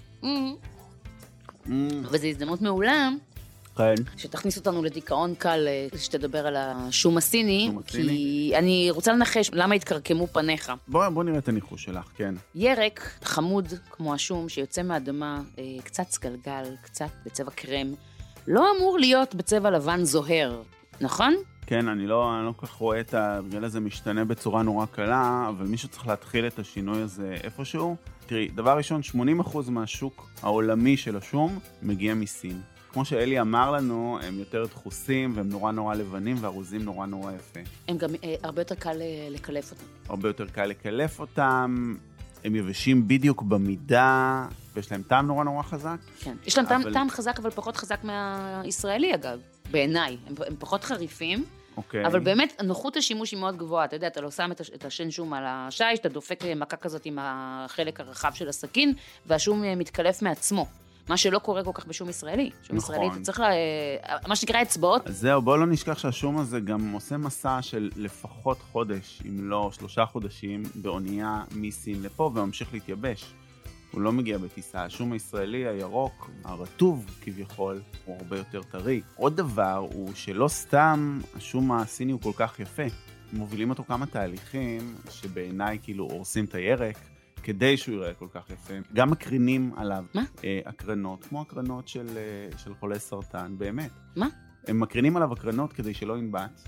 וזו הזדמנות מעולה, כן. שתכניס אותנו לדיכאון קל, שתדבר על השום הסיני, כי אני רוצה לנחש למה התקרקמו פניך. בוא נראה את הניחוש שלך, כן. ירק חמוד כמו השום שיוצא מהאדמה, קצת סגלגל, קצת בצבע קרם, לא אמור להיות בצבע לבן זוהר, נכון? כן, אני לא כל כך רואה את הרגל הזה משתנה בצורה נורא קלה, אבל מישהו צריך להתחיל את השינוי הזה איפשהו. תראי, דבר ראשון, 80% מהשוק העולמי של השום מגיע מסין. כמו שאלי אמר לנו, הם יותר דחוסים, והם נורא נורא לבנים, והרוזים נורא נורא יפה. הם גם הרבה יותר קל לקלף אותם. הרבה יותר קל לקלף אותם, הם יבשים בדיוק במידה, ויש להם טעם נורא נורא חזק. כן, יש להם טעם חזק, אבל פחות חזק מהישראלי, אגב, בעיניי. הם פחות חריפים, אבל באמת, נוחות השימוש היא מאוד גבוהה. אתה יודע, אתה לא שם את השן שום על השיש, אתה דופק מכה כזאת עם החלק הרחב של הסכין, והשום מתקלף מעצמו. מה שלא קורה כל כך בשום ישראלי. שום ישראלי, אתה צריך מה שנקרא אצבעות. אז זהו, בואו לא נשכח שהשום הזה גם עושה מסע של לפחות חודש, אם לא 3 חודשים, באונייה מסין לפה, וממשיך להתייבש. הוא לא מגיע בטיסה. השום הישראלי הירוק, הרטוב כביכול, הוא הרבה יותר טרי. עוד דבר הוא שלא סתם השום הסיני הוא כל כך יפה. מובילים אותו כמה תהליכים שבעיניי כאילו הורסים את הירק, כדי שהוא יראה כל כך יפה. גם מקרינים עליו. מה? הקרנות, כמו הקרנות של חולי סרטן, באמת. מה? הם מקרינים עליו הקרנות כדי שלא ינבט.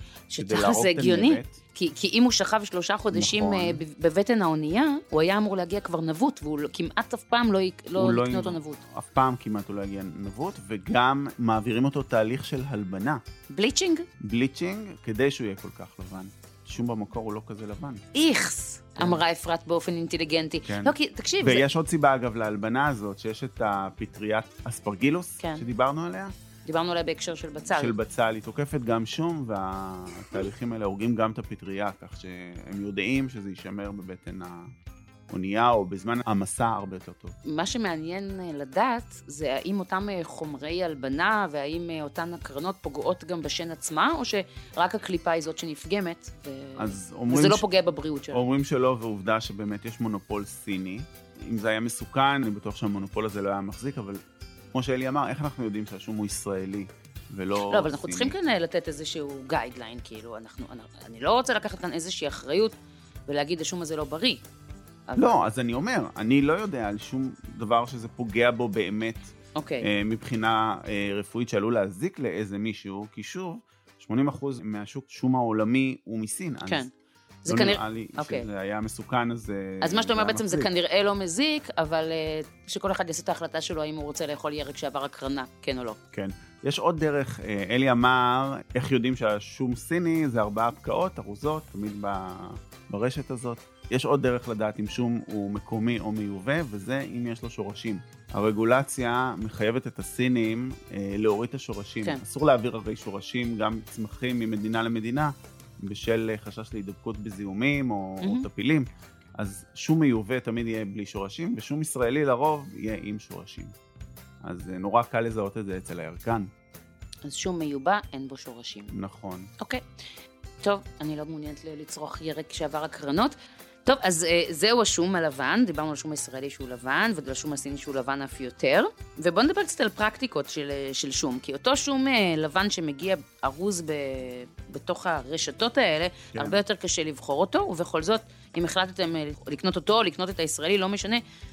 שתכף זה הגיוני, כי אם הוא שכב 3 חודשים בבטן האונייה, הוא היה אמור להגיע כבר נבוט, והוא כמעט אף פעם לא יקנה אותו נבוט. אף פעם כמעט הוא לא יגיע נבוט, וגם מעבירים אותו תהליך של הלבנה. בליצ'ינג? בליצ'ינג, כדי שהוא יהיה כל כך לבן. שום במקור הוא לא כזה לבן. איכס, אמרה אפרת באופן אינטליגנטי. לא, כי תקשיב. ויש עוד סיבה אגב להלבנה הזאת, שיש את הפטריית אספרגילוס, שדיברנו עליה. דיברנו עליה בהקשר של בצל. של בצל, היא תוקפת גם שום, והתהליכים האלה הורגים גם את הפטריה, כך שהם יודעים שזה יישמר בבטן האונייה, או בזמן המסע הרבה יותר טוב. מה שמעניין לדעת, זה האם אותם חומרי הלבנה, והאם אותן הקרנות פוגעות גם בשן עצמה, או שרק הקליפה היא זאת שנפגמת, וזה לא פוגע בבריאות שלה. אומרים שלא, ועובדה שבאמת יש מונופול סיני. אם זה היה מסוכן, אני בטוח שהמונופול הזה לא היה מחזיק, אבל כמו שאלי אמר, איך אנחנו יודעים שהשום הוא ישראלי? ולא... לא, אבל אנחנו צריכים כאן לתת איזשהו גיידליין, כאילו, אני לא רוצה לקחת כאן איזושהי אחריות ולהגיד, השום הזה לא בריא. לא, אז אני אומר, אני לא יודע על שום דבר שזה פוגע בו באמת, מבחינה רפואית שעלול להזיק לאיזה מישהו, כי שוב, 80% מהשוק שום העולמי הוא מסין. כן. לא נראה לי שזה היה מסוכן, אז מה שאתה אומר בעצם זה כנראה לא מזיק, אבל שכל אחד יעשה את ההחלטה שלו, האם הוא רוצה לאכול ירק שעבר הקרנה, כן או לא. כן. יש עוד דרך, אלי אמר, איך יודעים שהשום סיני זה 4 פקעות, ארוזות, תמיד ברשת הזאת. יש עוד דרך לדעת אם שום הוא מקומי או מיובא, וזה אם יש לו שורשים. הרגולציה מחייבת את הסינים להוריד את השורשים. כן. אסור להעביר הרי שורשים, גם צמחים ממדינה למדינה, בשל חשש להידבקות בזיהומים או טפילים. אז שום מיובא תמיד יהיה בלי שורשים, ושום ישראלי לרוב יהיה עם שורשים. אז נורא קל לזהות את זה אצל הירקן. אז שום מיובא, אין בו שורשים. נכון. אוקיי. טוב, אני לא מעוניינת לצרוך ירק שעבר הקרנות. טוב, אז זהו השום הלבן, דיברנו על השום הישראלי שהוא לבן, ועל השום הסיני שהוא לבן אף יותר, ובואו נדבר קצת על פרקטיקות של שום, כי אותו שום לבן שמגיע ארוז בתוך הרשתות האלה, כן. הרבה יותר קשה לבחור אותו, ובכל זאת, אם החלטתם לקנות אותו או לקנות את הישראלי, לא משנה,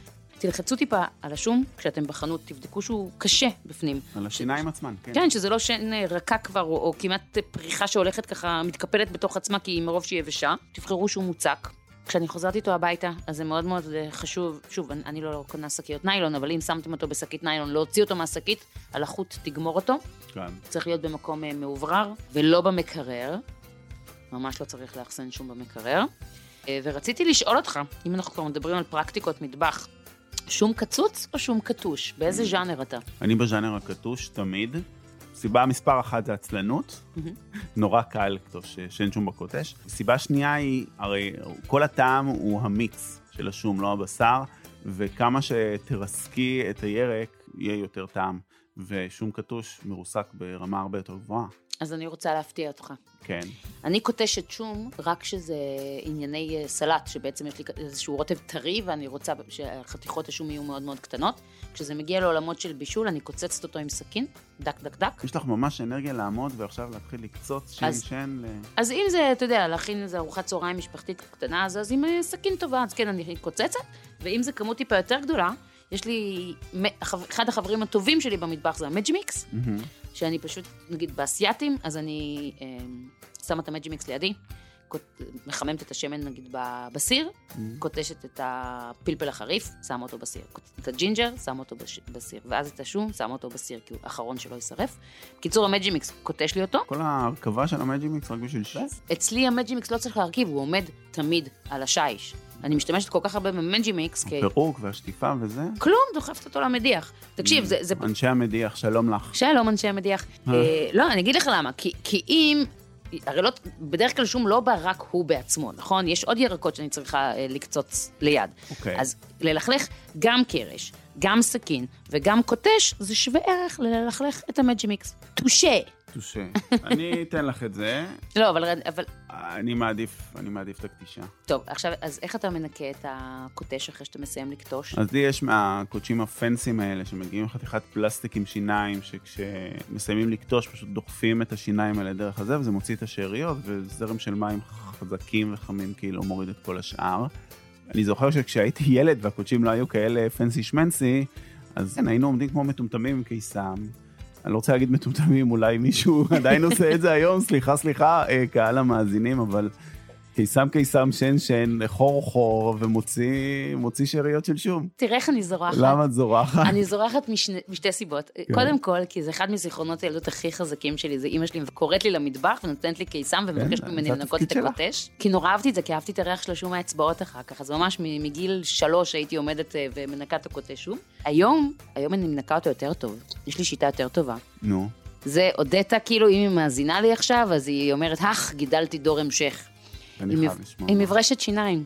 תלחצו טיפה על השום, כשאתם בחנות, תבדקו שהוא קשה בפנים. על השיניים עצמן, כן. כן, שזה לא שן רכה כבר, או כמעט פריחה שהולכת ככה, מתקפלת בתוך עצמה, כי מרוב שהיא יבשה, תבחרו שהוא מוצק. כשאני חוזרת איתו הביתה, אז זה מאוד מאוד חשוב, שוב, אני לא קונה שקיות ניילון, אבל אם שמתם אותו בשקית ניילון, להוציא אותו מהשקית, על החוט תגמור אותו. כן. צריך להיות במקום מאוברר, ולא במקרר. ממש לא צריך לאחסן שום במקרר. ורציתי לשאול אותך, אם אנחנו כבר מדברים על פרקטיקות מטבח, שום קצוץ או שום קטוש? באיזה ז'אנר אתה? אני בז'אנר הקטוש תמיד. סיבה מספר אחת זה עצלנות, נורא קל לכתוש שאין שום בקוטש. סיבה שנייה היא, הרי כל הטעם הוא המיץ של השום, לא הבשר, וכמה שתרסקי את הירק יהיה יותר טעם, ושום קטוש מרוסק ברמה הרבה יותר גבוהה. אז אני רוצה להפתיע אותך. כן. אני קוטשת שום רק שזה ענייני סלט, שבעצם יש לי איזשהו רוטב טרי, ואני רוצה שחתיכות השום יהיו מאוד מאוד קטנות. כשזה מגיע לעולמות של בישול, אני קוצצת אותו עם סכין, דק דק דק. יש לך ממש אנרגיה לעמוד ועכשיו להתחיל לקצוץ שן. אז אם זה, אתה יודע, להכין איזו ארוחת צהריים משפחתית קטנה, אז עם סכין טובה, אז כן, אני קוצצת, ואם זה כמות טיפה יותר גדולה, יש לי, אחד החברים הטובים שלי במטבח זה המג'מיקס, שאני פשוט, נגיד, באסייתים, אז אני שמה את המג'מיקס לידי, מחממת את השמן, נגיד, בסיר, קוטשת את הפלפל החריף, שמה אותו בסיר, את הג'ינג'ר, שמה אותו בסיר, ואז את השום, שמה אותו בסיר, כי הוא האחרון שלא יישרף. קיצור, המג'מיקס קוטש לי אותו. כל ההרכבה של המג'מיקס רק בשביל אצלי המג'מיקס לא צריך להרכיב, הוא עומד תמיד על השיש. אני משתמשת כל כך הרבה במג'מיקס, הפירוק והשטיפה וזה? כלום, דוחפת אותו למדיח. תקשיב, זה... אנשי המדיח, שלום לך. שלום, אנשי המדיח. לא, אני אגיד לך למה, כי אם... הרי לא, בדרך כלל שום לא בא רק הוא בעצמו, נכון? יש עוד ירקות שאני צריכה לקצוץ ליד. אז ללכלך גם קרש, גם סכין וגם קוטש, זה שווה ערך ללכלך את המג'מיקס. טושה. טושה. אני אתן לך את זה. לא, אבל... אני מעדיף את הקטישה. טוב, עכשיו, אז איך אתה מנקה את הקוטש אחרי שאתה מסיים לקטוש? אז לי יש מהקוטשים הפנסים האלה, שמגיעים עם חתיכת פלסטיק עם שיניים, שכשמסיימים לקטוש, פשוט דוחפים את השיניים האלה דרך הזה, וזה מוציא את השאריות, וזרם של מים חזקים וחמים, כאילו מוריד את כל השאר. אני זוכר שכשהייתי ילד, והקוטשים לא היו כאלה פנסי שמנסי, אז כן, היינו עומדים כמו מטומטמים עם קיסם. אני לא רוצה להגיד מטומטמים, אולי מישהו עדיין עושה את זה היום, סליחה, קהל המאזינים, אבל קיסם שן, חור, ומוציא שאריות של שום. תראה איך אני זורחת. למה את זורחת? אני זורחת משתי סיבות. קודם כל, כי זה אחד מזיכרונות הילדות הכי חזקים שלי, זה אמא שלי קוראת לי למטבח ונותנת לי קיסם ומבקשת ממני לנקות את הקוטש. כי נורא אהבתי את זה, כי אהבתי את הריח של השום מהאצבעות אחר כך, אז ממש מגיל 3 הייתי עומדת ומנקה את הקוטש שום. היום אני מנקה אותו יותר טוב. יש לי שיטה יותר טובה. נו. זה הודתה, כאילו, אם היא מאזינה לי עכשיו, אז היא אומרת, גידלתי דור המשך. עם מברשת שיניים.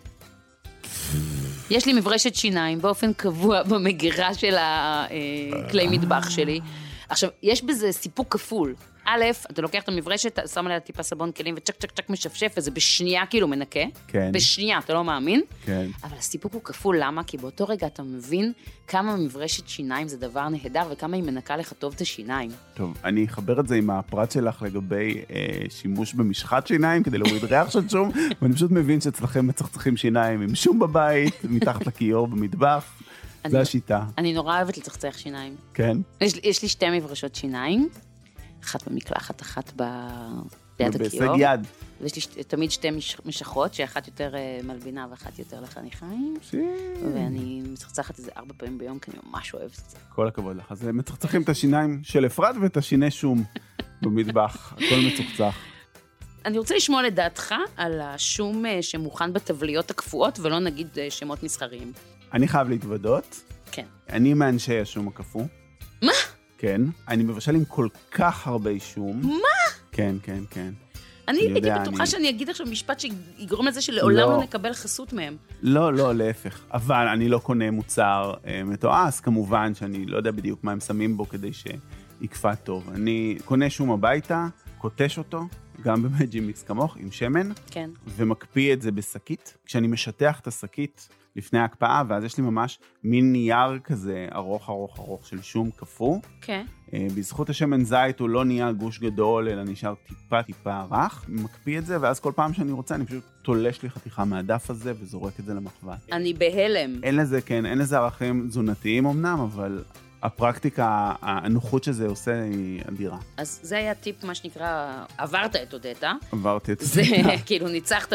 יש לי מברשת שיניים באופן קבוע במגירה של הכלי מטבח שלי. עכשיו, יש בזה סיפוק כפול. א', אתה לוקח את המברשת, שם עליה טיפה סבון כלים, וצ'ק צ'ק צ'ק משפשף, וזה בשנייה כאילו מנקה. כן. בשנייה, אתה לא מאמין? כן. אבל הסיפוק הוא כפול, למה? כי באותו רגע אתה מבין כמה מברשת שיניים זה דבר נהדר, וכמה היא מנקה לך טוב את השיניים. טוב, אני אחבר את זה עם הפרט שלך לגבי שימוש במשחת שיניים, כדי להוריד ריח של שום, ואני פשוט מבין שאצלכם מצחצחים שיניים עם שום בבית, מתחת לכיור, במטבח. זה השיטה. אני נורא אוהבת לצחצח שיניים. כן. יש לי 2 מברשות שיניים, אחת במקלחת, אחת ביד הכיור. בהישג יד. ויש לי תמיד 2 משכות, שאחת יותר מלבינה ואחת יותר לחניכיים. ואני מצחצחת את זה 4 פעמים ביום, כי אני ממש אוהבת את זה. כל הכבוד לך. אז מצחצחים את השיניים של אפרת ואת השיני שום במטבח. הכל מצוחצח. אני רוצה לשמוע לדעתך על השום שמוכן בתבליות הקפואות, ולא נגיד שמות מסחריים. אני חייב להתוודות. כן. אני מאנשי השום הקפוא. מה? כן. אני מבשל עם כל כך הרבה שום. מה? כן, כן, כן. אני הייתי בטוחה שאני אגיד עכשיו משפט שיגרום לזה שלעולם לא נקבל חסות מהם. לא, לא, להפך. אבל אני לא קונה מוצר מתועש, כמובן שאני לא יודע בדיוק מה הם שמים בו כדי שיקפא טוב. אני קונה שום הביתה, קוטש אותו, גם במג'י מיקס כמוך, עם שמן, כן. ומקפיא את זה בשקית. כשאני משטח את השקית לפני ההקפאה, ואז יש לי ממש מין נייר כזה ארוך של שום קפוא. כן. בזכות השמן זית הוא לא נהיה גוש גדול, אלא נשאר טיפה רך. מקפיא את זה, ואז כל פעם שאני רוצה, אני פשוט תולש לי חתיכה מהדף הזה, וזורק את זה למחבת. אני בהלם. אין לזה ערכים תזונתיים אמנם, אבל הפרקטיקה, הנוחות שזה עושה היא אדירה. אז זה היה טיפ, מה שנקרא, עברת את אודטה. עברתי את זה, כאילו, ניצחת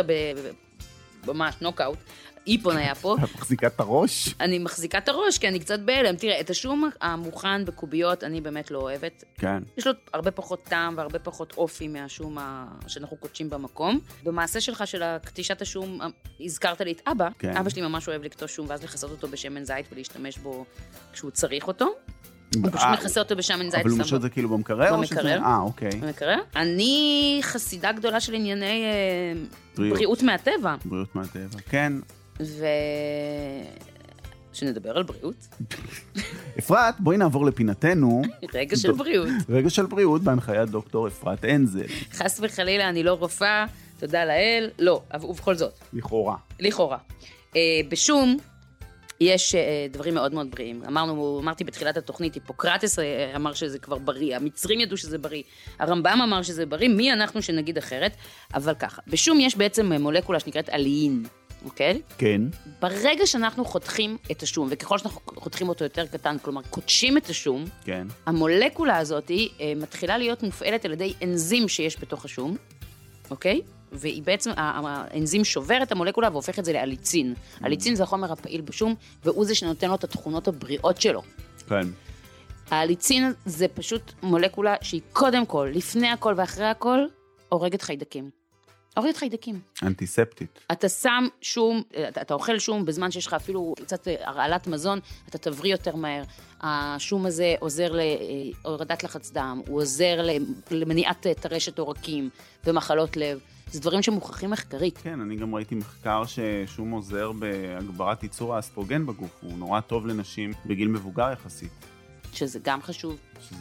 ממש נוקאוט. איפון היה פה. את מחזיקה את הראש? אני מחזיקה את הראש, כי אני קצת בהלם. תראה, את השום המוכן בקוביות, אני באמת לא אוהבת. כן. יש לו הרבה פחות טעם והרבה פחות אופי מהשום שאנחנו קודשים במקום. במעשה שלך של קטישת השום, הזכרת לי את אבא. כן. אבא שלי ממש אוהב לקטוש שום, ואז לחסות אותו בשמן זית ולהשתמש בו כשהוא צריך אותו. הוא פשוט מכסה אותו בשמן זית. אבל הוא משהו את זה כאילו במקרר? במקרר. אוקיי. במקרר. אני חסידה גדולה של ענייני בריאות מהטבע. בריאות מהטבע, כן. שנדבר על בריאות. אפרת, בואי נעבור לפינתנו. רגע של בריאות. רגע של בריאות בהנחיית דוקטור אפרת אנזל. חס וחלילה, אני לא רופאה, תודה לאל. לא, ובכל זאת. לכאורה. בשום יש דברים מאוד מאוד בריאים. אמרתי בתחילת התוכנית, היפוקרטס אמר שזה כבר בריא, המצרים ידעו שזה בריא, הרמב"ם אמר שזה בריא, מי אנחנו שנגיד אחרת? אבל ככה, בשום יש בעצם מולקולה שנקראת אליין. אוקיי? כן. ברגע שאנחנו חותכים את השום, וככל שאנחנו חותכים אותו יותר קטן, כלומר, קודשים את השום, כן. המולקולה הזאת מתחילה להיות מופעלת על ידי אנזים שיש בתוך השום, אוקיי? והיא בעצם, האנזים שובר את המולקולה והופך את זה לאליצין. אליצין זה החומר הפעיל בשום, והוא זה שנותן לו את התכונות הבריאות שלו. כן. האליצין זה פשוט מולקולה שהיא קודם כל, לפני הכל ואחרי הכל, הורגת חיידקים. הורגת חיידקים. אנטיספטית. אתה שם שום, אתה אוכל שום בזמן שיש לך אפילו קצת הרעלת מזון, אתה תבריא יותר מהר. השום הזה עוזר להורדת לחץ דם, הוא עוזר למניעת טרשת עורקים ומחלות לב. זה דברים שמוכחים מחקרית. כן, אני גם ראיתי מחקר ששום עוזר בהגברת ייצור האסטרוגן בגוף. הוא נורא טוב לנשים בגיל מבוגר יחסית. שזה גם חשוב.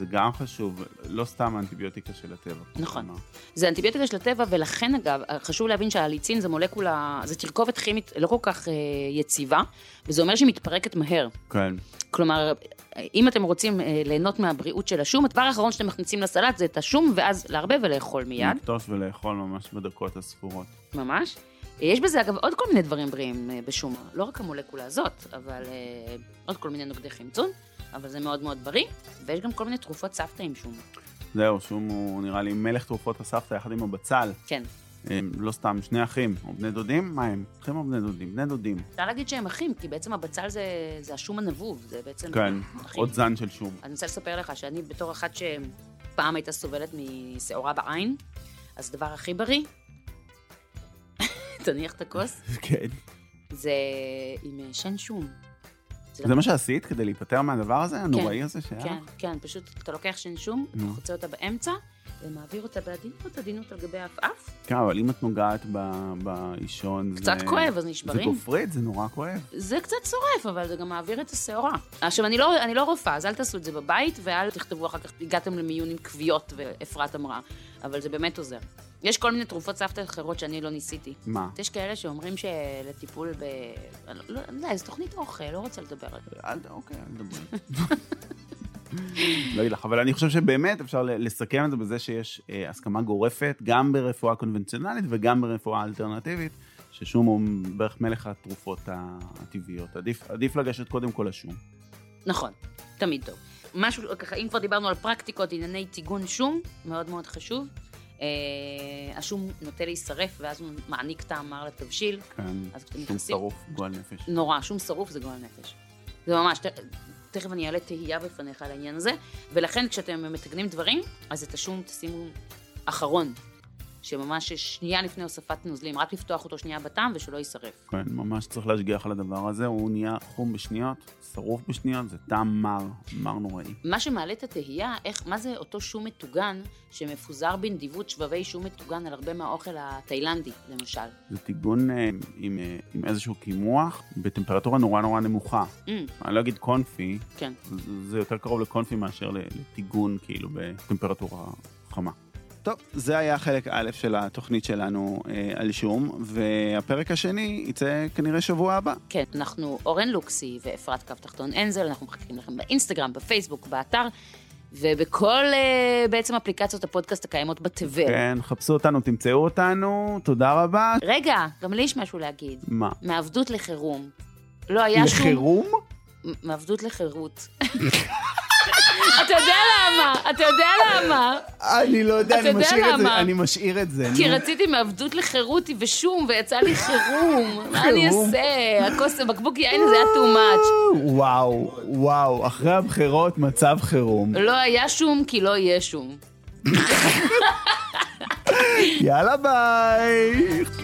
לא סתם האנטיביוטיקה של הטבע. נכון. זה אנטיביוטיקה של הטבע, ולכן אגב, חשוב להבין שהליצין זה מולקולה, זה תרכובת כימית לא כל כך יציבה, וזה אומר שהיא מתפרקת מהר. כן. כלומר, אם אתם רוצים ליהנות מהבריאות של השום, הדבר האחרון שאתם מכניסים לסלט זה את השום, ואז להרבה ולאכול מיד. לקטוש ולאכול ממש בדקות הספורות. ממש. יש בזה אגב עוד כל מיני דברים בריאים בשום, לא רק המולקולה הזאת, אבל עוד כל מיני נוגדי חמצון. אבל זה מאוד מאוד בריא, ויש גם כל מיני תרופות סבתא עם שום. זהו, שום הוא נראה לי מלך תרופות הסבתא יחד עם הבצל. כן. לא סתם, שני אחים, או בני דודים? מה הם? אחים או בני דודים? בני דודים. אפשר להגיד שהם אחים, כי בעצם הבצל זה השום הנבוב, זה בעצם כן, אחים. עוד זן של שום. אני רוצה לספר לך שאני בתור אחת שפעם הייתה סובלת משעורה בעין, אז הדבר הכי בריא, תניח את הכוס, כן. זה עם שן שום. זה מה שעשית כדי להיפטר מהדבר הזה, הנוראי הזה שהיה? כן, כן, פשוט אתה לוקח שן שום, חוצה אותה באמצע, ומעביר אותה בעדינות, עדינות על גבי האף. כן, אבל אם את נוגעת באישון, קצת כואב, אז נשברים. זה גופרית, זה נורא כואב. זה קצת שורף, אבל זה גם מעביר את השעורה. עכשיו, אני לא רופאה, אז אל תעשו את זה בבית, ואל תכתבו אחר כך, הגעתם למיון עם כוויות ואפרת אמרה, אבל זה באמת עוזר. יש כל מיני תרופות סבתא אחרות שאני לא ניסיתי. מה? יש כאלה שאומרים שלטיפול לא, איזו תוכנית אוכל, לא רוצה לדבר על זה. אוקיי, אל תדבר. לא ילך, אבל אני חושב שבאמת אפשר לסכם את זה בזה שיש הסכמה גורפת, גם ברפואה קונבנציונלית וגם ברפואה אלטרנטיבית, ששום הוא בערך מלך התרופות הטבעיות. עדיף לגשת קודם כל לשום. נכון, תמיד טוב. משהו, ככה, אם כבר דיברנו על פרקטיקות, ענייני טיגון שום, מאוד מאוד חשוב. השום נוטה להישרף, ואז הוא מעניק טעם מר לתבשיל. כן, שום שרוף, גועל נפש. נורא, שום שרוף זה גועל נפש. זה ממש, תכף אני אעלה תהייה בפניך על העניין הזה, ולכן כשאתם מתגנים דברים, אז את השום תשימו אחרון, שממש שנייה לפני הוספת נוזלים, רק לפתוח אותו שנייה בטעם ושלא יישרף. כן, ממש צריך להשגיח על הדבר הזה, הוא נהיה חום בשניות, שרוף בשניות, זה טעם מר נוראי. מה שמעלה את התהייה, מה זה אותו שום מטוגן שמפוזר בנדיבות שבבי שום מטוגן על הרבה מהאוכל התאילנדי, למשל? זה טיגון עם איזשהו קימוח בטמפרטורה נורא נמוכה. אני לא אגיד קונפי, כן. זה יותר קרוב לקונפי מאשר לטיגון כאילו בטמפרטורה חמה. טוב, זה היה חלק א' של התוכנית שלנו על שום, והפרק השני יצא כנראה שבוע הבא. כן, אנחנו אורן לוקסי ואפרת קו תחתון אנזל, אנחנו מחכים לכם באינסטגרם, בפייסבוק, באתר, ובכל בעצם אפליקציות הפודקאסט הקיימות בתבל. כן, חפשו אותנו, תמצאו אותנו, תודה רבה. רגע, גם לי יש משהו להגיד. מה? מעבדות לחירום. לא היה שום... לחירום? מעבדות לחירות. אתה יודע למה? אני לא יודע, אני משאיר את זה. כי רציתי מעבדות לחירותי ושום, ויצא לי חירום. מה אני אעשה? הכוס בקבוק יין הזה היה too much. וואו, אחרי הבחירות מצב חירום. לא היה שום כי לא יהיה שום. יאללה ביי.